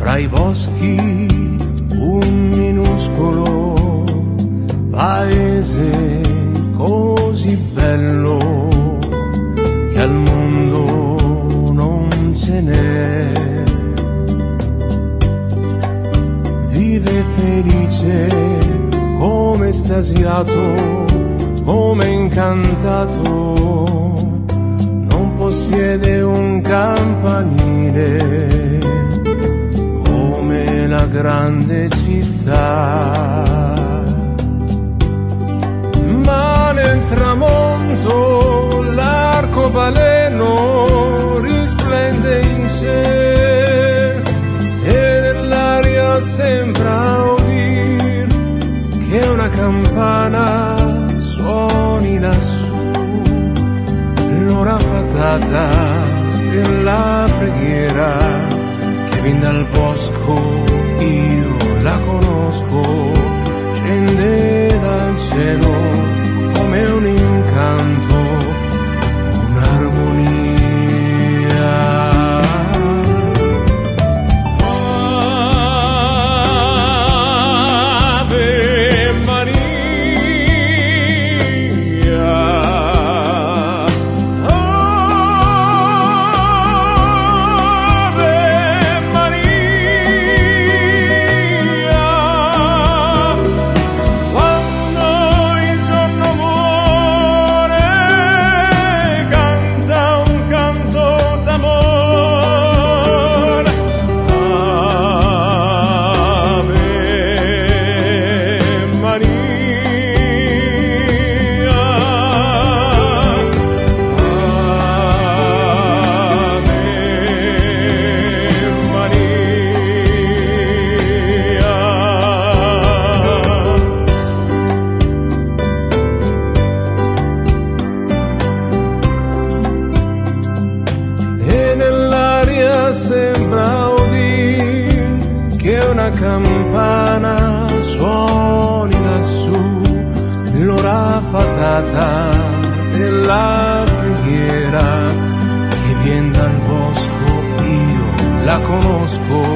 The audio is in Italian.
fra i boschi un minuscolo paese così bello che al mondo non ce n'è. Vive felice come estasiato, come incantato, non possiede un campanile come la grande città. Ma nel tramonto l'arcobaleno risplende in cielo e nell'aria sembra udir che una campana suoni lassù, l'ora fatata della preghiera che vien dal bosco, io la conosco, scende dal cielo come un incanto, un'armonia. Sembra udir che una campana suoni lassù, l'ora fatata della preghiera che vien dal bosco, io la conosco,